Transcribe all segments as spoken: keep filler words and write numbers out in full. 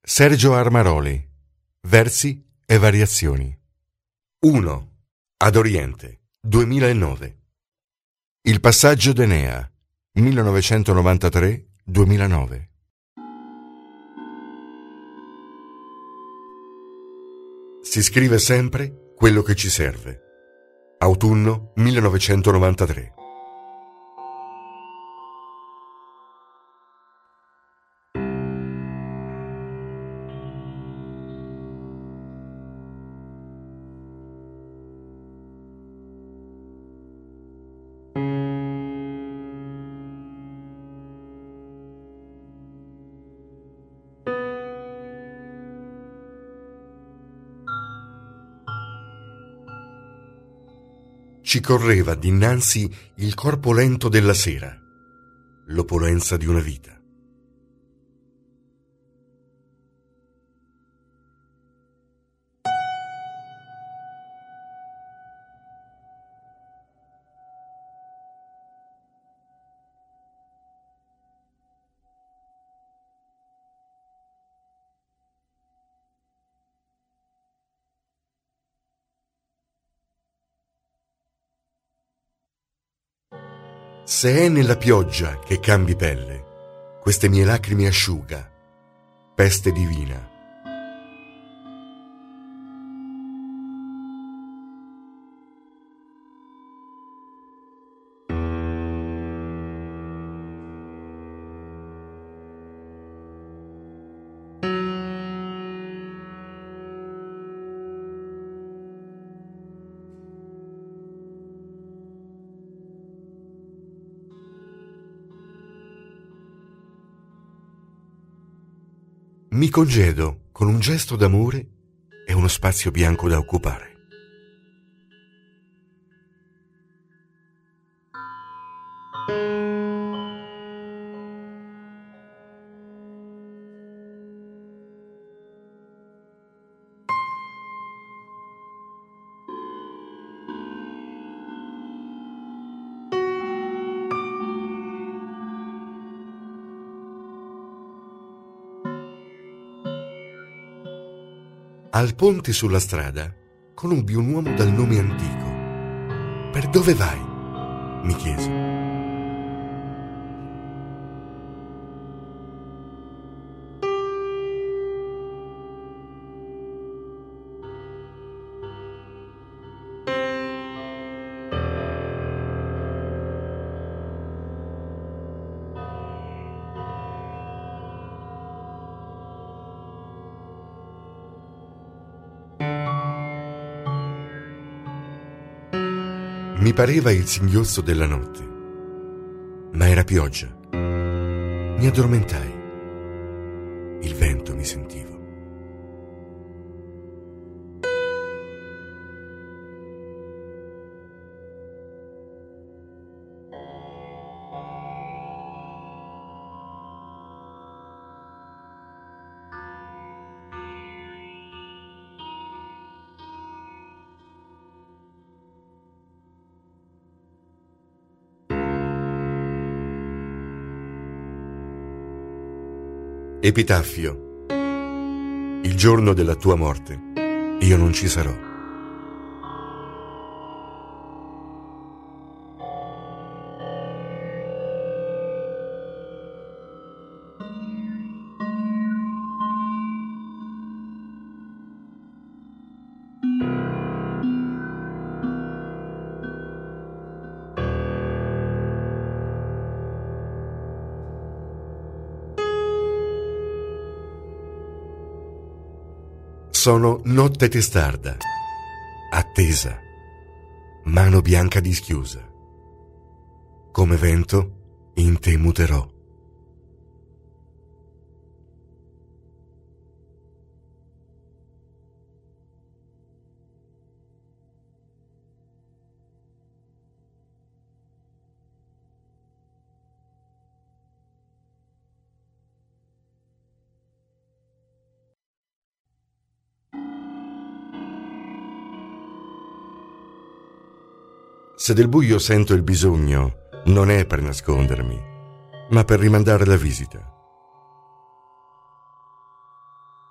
Sergio Armaroli. Versi e variazioni. uno. Ad Oriente, duemilanove. Il passaggio d'Enea, millenovecentonovantatré duemilanove. Si scrive sempre quello che ci serve. Autunno millenovecentonovantatré. Ci correva dinanzi il corpo lento della sera, l'opulenza di una vita. Se è nella pioggia che cambi pelle, queste mie lacrime asciuga, peste divina. Mi congedo con un gesto d'amore e uno spazio bianco da occupare. Al ponte sulla strada conobbi un uomo dal nome antico. «Per dove vai?» mi chiese. Mi pareva il singhiozzo della notte, ma era pioggia. Mi addormentai. Il vento mi sentivo. Epitaffio. Il giorno della tua morte, io non ci sarò. Sono notte testarda, attesa, mano bianca dischiusa. Come vento in te muterò. Se del buio sento il bisogno, non è per nascondermi, ma per rimandare la visita.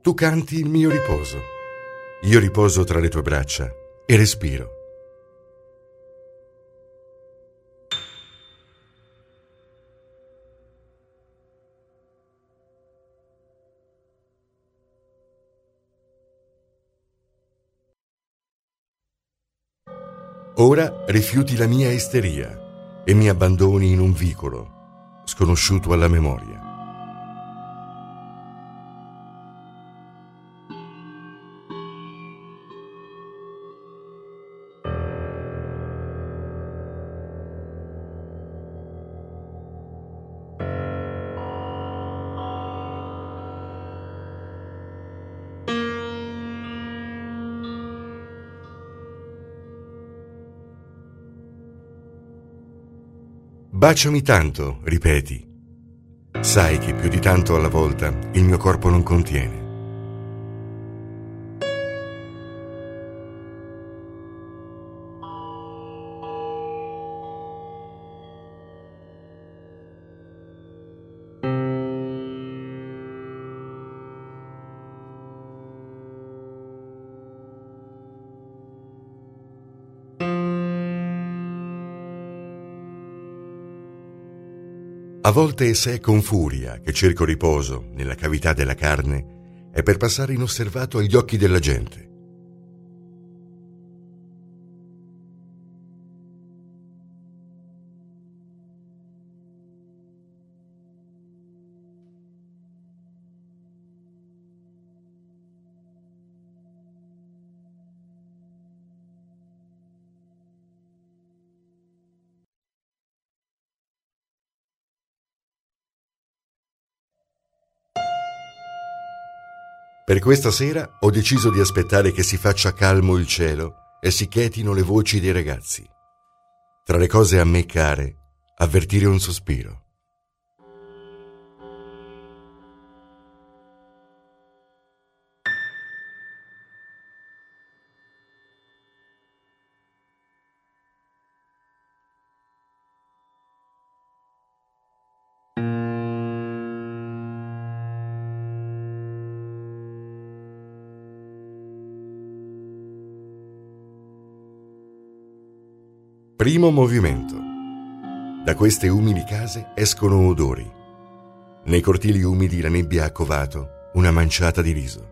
Tu canti il mio riposo. Io riposo tra le tue braccia e respiro. Ora rifiuti la mia isteria e mi abbandoni in un vicolo, sconosciuto alla memoria. Baciami tanto, ripeti. Sai che più di tanto alla volta il mio corpo non contiene. A volte se è con furia che cerco riposo nella cavità della carne, è per passare inosservato agli occhi della gente. Per questa sera ho deciso di aspettare che si faccia calmo il cielo e si chetino le voci dei ragazzi. Tra le cose a me care, avvertire un sospiro. Primo movimento. Da queste umili case escono odori. Nei cortili umidi la nebbia ha covato una manciata di riso.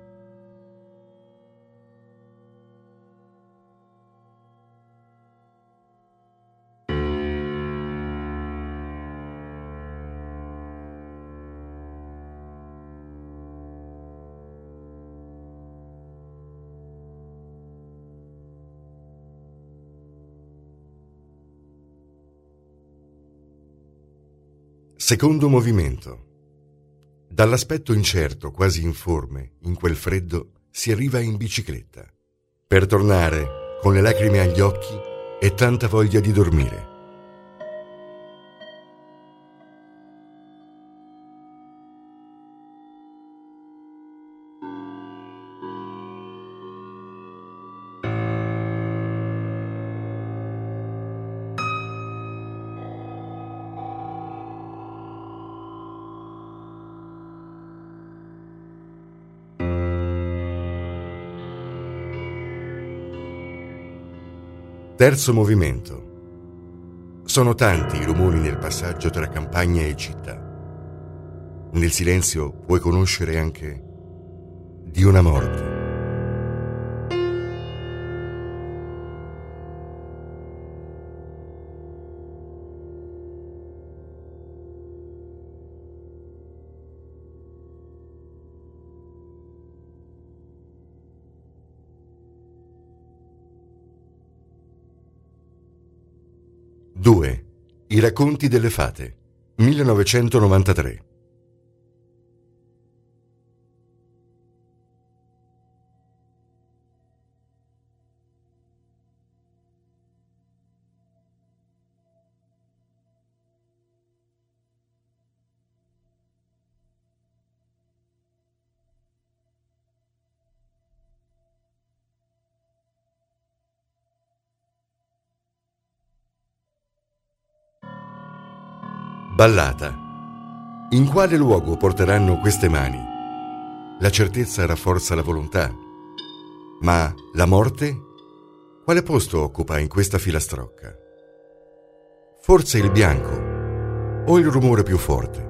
Secondo movimento. Dall'aspetto incerto, quasi informe, in quel freddo si arriva in bicicletta. Per tornare, con le lacrime agli occhi e tanta voglia di dormire. Terzo movimento. Sono tanti i rumori nel passaggio tra campagna e città. Nel silenzio puoi conoscere anche di una morte. due. I racconti delle fate, millenovecentonovantatré. Ballata. In quale luogo porteranno queste mani? la certezza rafforza la volontà. Ma la morte? Quale posto occupa in questa filastrocca? Forse il bianco o il rumore più forte?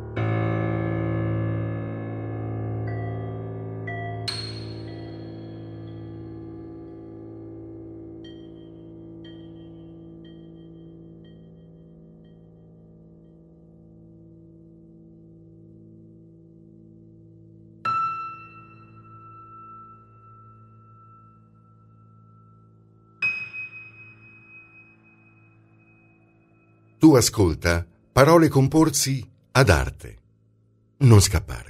Tu ascolta parole comporsi ad arte. Non scappare.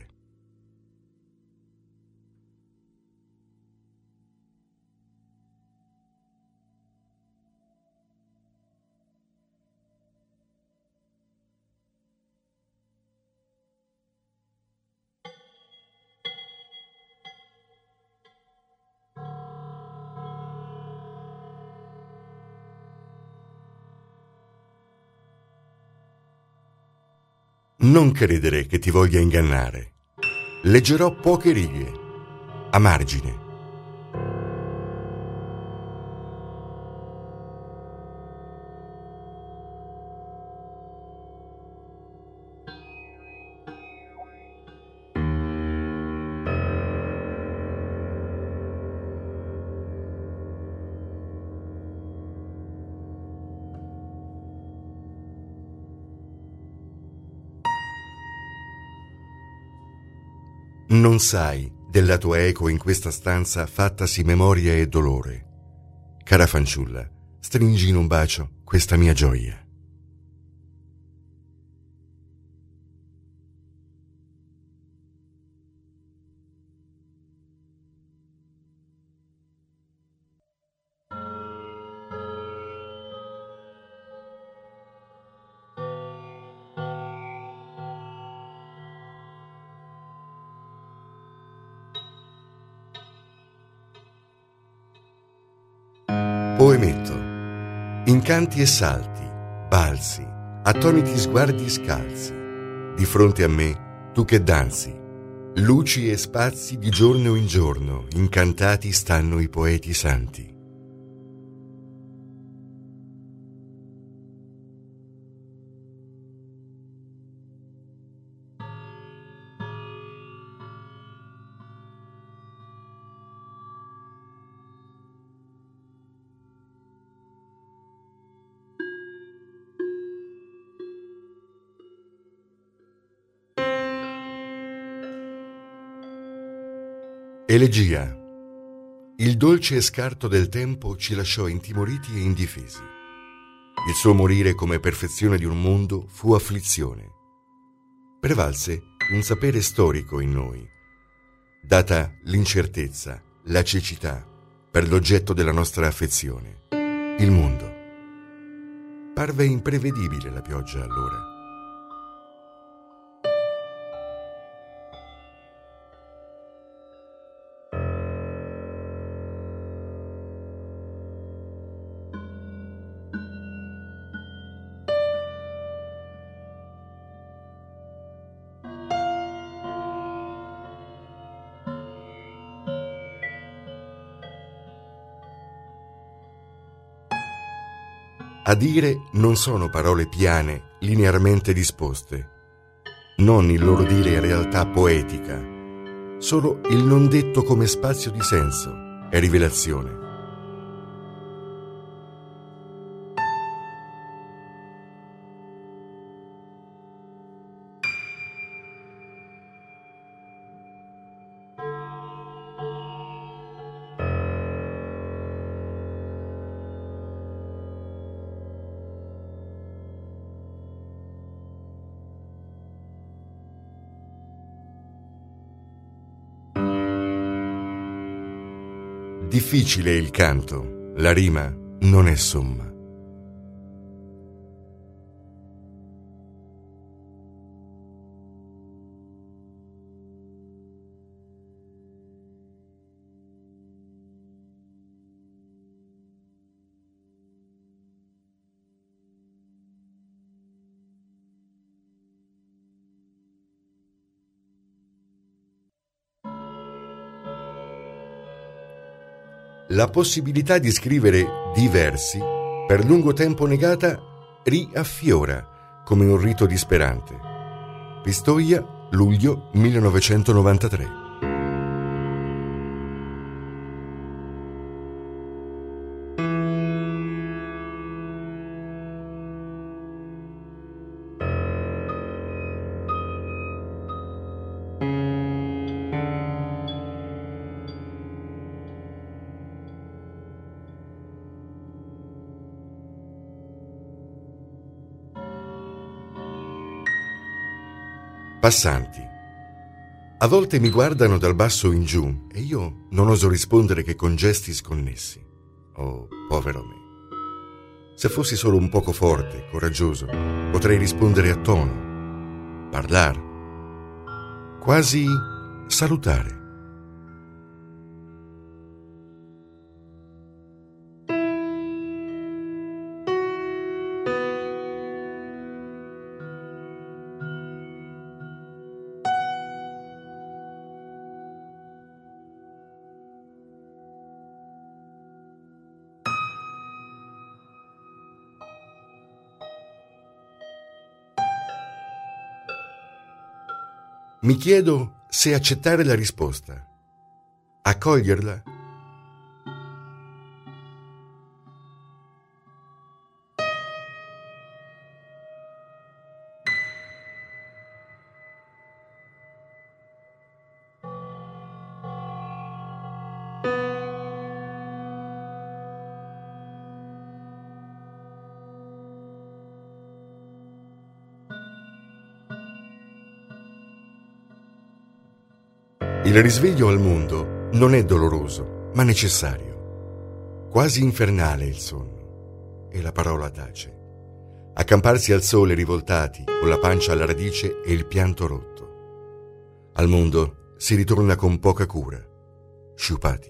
Non credere che ti voglia ingannare. Leggerò poche righe, a margine. Non sai della tua eco in questa stanza fattasi memoria e dolore. Cara fanciulla, stringi in un bacio questa mia gioia. Poemetto. Incanti e salti, balzi, attoniti sguardi scalzi. Di fronte a me, tu che danzi. Luci e spazi di giorno in giorno, incantati stanno i poeti santi. Elegia. Il dolce scarto del tempo ci lasciò intimoriti e indifesi. Il suo morire come perfezione di un mondo fu afflizione. Prevalse un sapere storico in noi. Data l'incertezza, la cecità, per l'oggetto della nostra affezione, il mondo. Parve imprevedibile la pioggia allora. A dire non sono parole piane, linearmente disposte. Non il loro dire è realtà poetica, solo il non detto come spazio di senso e rivelazione. Difficile è il canto, la rima non è somma. la possibilità di scrivere diversi, per lungo tempo negata, riaffiora come un rito disperante. Pistoia, luglio millenovecentonovantatré. Passanti. A volte mi guardano dal basso in giù e io non oso rispondere che con gesti sconnessi. Oh, povero me. Se fossi solo un poco forte, coraggioso, potrei rispondere a tono, parlare, quasi salutare. Mi chiedo se accettare la risposta, accoglierla. Il risveglio al mondo non è doloroso, ma necessario. Quasi infernale il sonno, e la parola tace. Accamparsi al sole rivoltati, con la pancia alla radice e il pianto rotto. Al mondo si ritorna con poca cura, sciupati.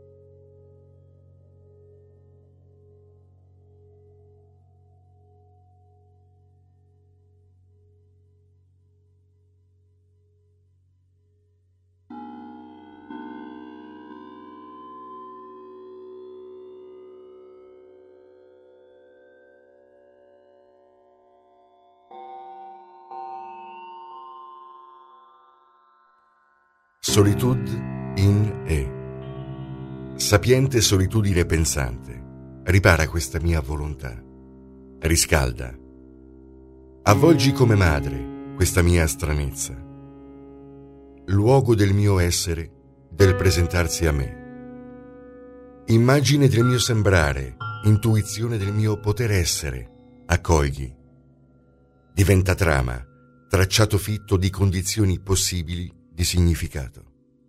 Solitude in E. Sapiente solitudine pensante, ripara questa mia volontà. Riscalda. Avvolgi come madre questa mia stranezza. Luogo del mio essere, del presentarsi a me. Immagine del mio sembrare, intuizione del mio poter essere. Accogli. Diventa trama, tracciato fitto di condizioni possibili di significato.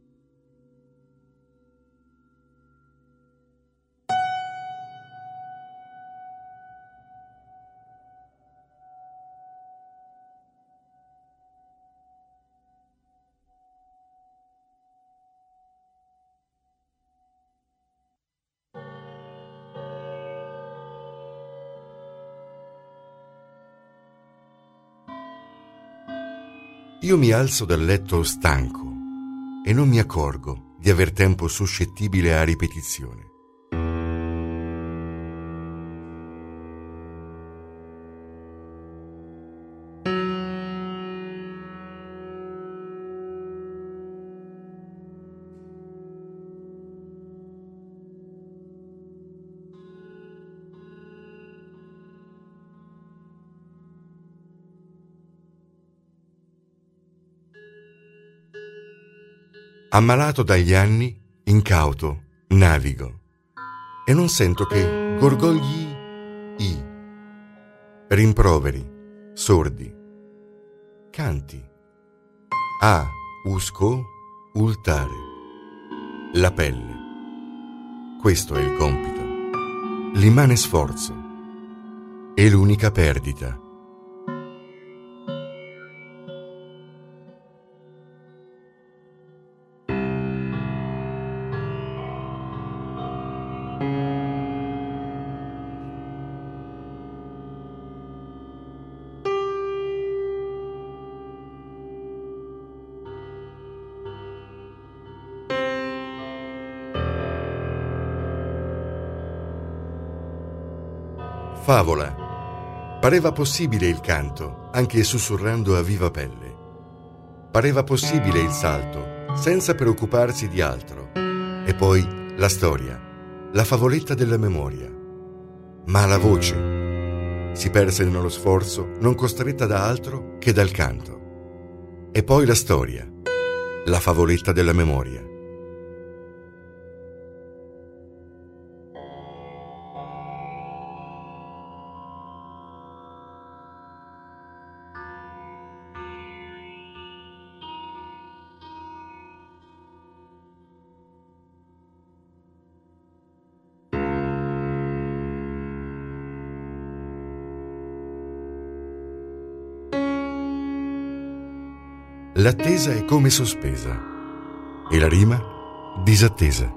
Io mi alzo dal letto stanco e non mi accorgo di aver tempo suscettibile a ripetizione. Ammalato dagli anni, incauto, navigo e non sento che gorgogli i, rimproveri, sordi, canti, a, usco, ultare, la pelle. Questo è il compito, l'immane sforzo e l'unica perdita. Favola. Pareva possibile il canto, anche sussurrando a viva pelle. Pareva possibile il salto, senza preoccuparsi di altro. E poi la storia, la favoletta della memoria. Ma la voce si perse nello sforzo, non costretta da altro che dal canto. E poi la storia, la favoletta della memoria. L'attesa è come sospesa e la rima disattesa.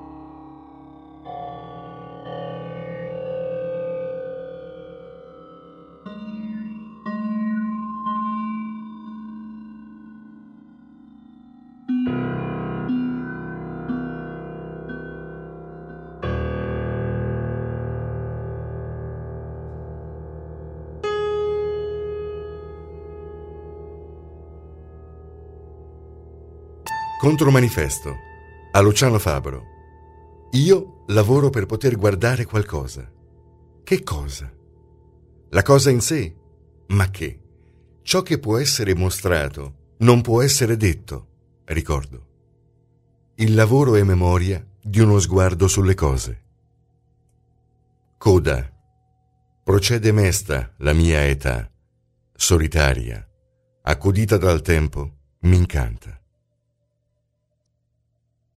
Contromanifesto a Luciano Fabro. Io lavoro per poter guardare qualcosa. Che cosa? La cosa in sé? Ma che? Ciò che può essere mostrato non può essere detto, ricordo. Il lavoro è memoria di uno sguardo sulle cose. Coda. Procede mesta la mia età, solitaria, accudita dal tempo, m'incanta.